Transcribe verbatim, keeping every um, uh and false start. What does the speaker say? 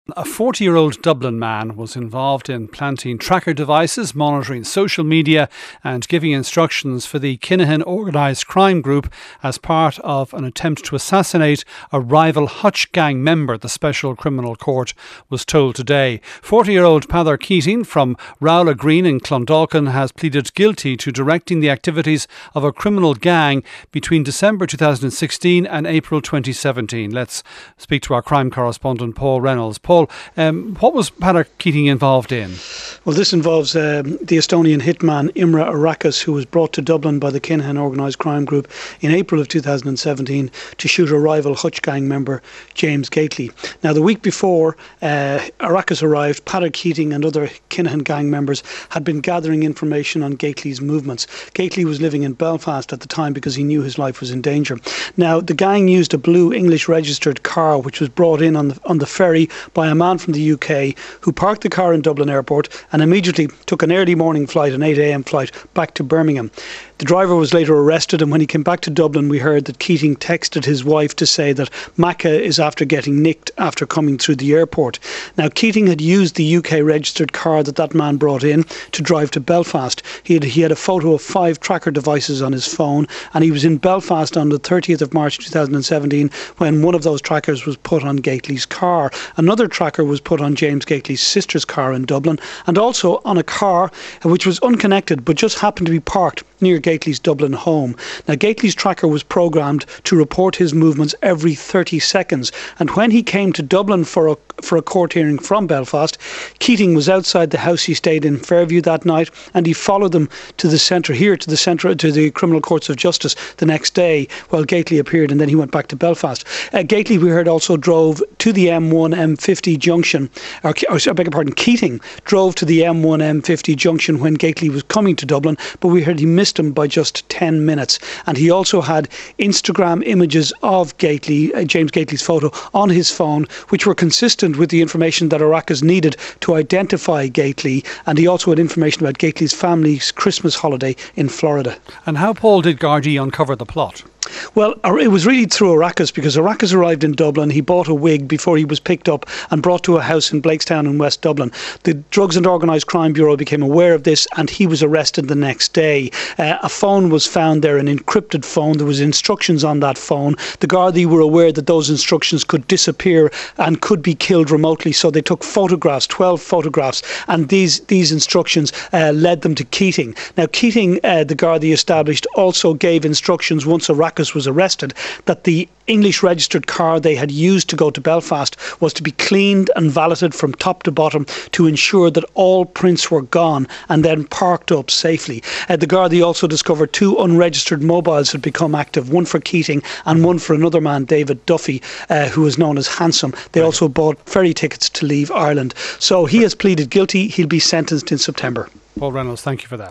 A forty-year-old Dublin man was involved in planting tracker devices, monitoring social media and giving instructions for the Kinahan organised crime group as part of an attempt to assassinate a rival Hutch gang member, the Special Criminal Court was told today. forty-year-old Peadar Keating from Rowla Green in Clondalkin has pleaded guilty to directing the activities of a criminal gang between December two thousand sixteen and April twenty seventeen. Let's speak to our crime correspondent Paul Reynolds. Paul, um, what was Peadar Keating involved in? Well, this involves um, the Estonian hitman Imre Arakas, who was brought to Dublin by the Kinahan organised crime group in April of two thousand seventeen to shoot a rival Hutch gang member, James Gately. Now, the week before uh, Arakas arrived, Peadar Keating and other Kinahan gang members had been gathering information on Gately's movements. Gately was living in Belfast at the time because he knew his life was in danger. Now, the gang used a blue English registered car which was brought in on the, on the ferry by a man from the U K who parked the car in Dublin Airport and immediately took an early morning flight, an eight a.m. flight, back to Birmingham. The driver was later arrested, and when he came back to Dublin, we heard that Keating texted his wife to say that Macca is after getting nicked after coming through the airport. Now, Keating had used the U K registered car that that man brought in to drive to Belfast. He had, he had a photo of five tracker devices on his phone, and he was in Belfast on the thirtieth of March two thousand seventeen when one of those trackers was put on Gately's car. Another tracker was put on James Gately's sister's car in Dublin, and also on a car which was unconnected but just happened to be parked near Gately's Dublin home. Now, Gately's tracker was programmed to report his movements every thirty seconds, and when he came to Dublin for a for a court hearing from Belfast, Keating was outside the house he stayed in Fairview that night, and he followed them to the centre here, to the centre, to the Criminal Courts of Justice the next day while Gately appeared, and then he went back to Belfast. Uh, Gately, we heard, also drove to the M one M fifty junction, or, or I beg your pardon, Keating drove to the M one M fifty junction when Gately was coming to Dublin, but we heard he missed him by just ten minutes. And he also had Instagram images of Gately, uh, James Gately's photo, on his phone, which were consistent with the information that Arakas needed to identify Gately, and he also had information about Gately's family's Christmas holiday in Florida. And how, Paul, did Gardaí uncover the plot? Well, it was really through Arakas, because Arakas arrived in Dublin. He bought a wig before he was picked up and brought to a house in Blakestown in West Dublin. The Drugs and Organised Crime Bureau became aware of this, and he was arrested the next day. Uh, a phone was found there, an encrypted phone. There was instructions on that phone. The Gardaí were aware that those instructions could disappear and could be killed remotely, so they took photographs, twelve photographs, and these, these instructions uh, led them to Keating. Now, Keating, uh, the Gardaí established, also gave instructions once Arakas was arrested that the English registered car they had used to go to Belfast was to be cleaned and valeted from top to bottom to ensure that all prints were gone and then parked up safely. Uh, the Gardaí also discovered two unregistered mobiles had become active, one for Keating and one for another man, David Duffy, uh, who is known as Handsome. They also bought ferry tickets to leave Ireland. So he has pleaded guilty. He'll be sentenced in September. Paul Reynolds, thank you for that.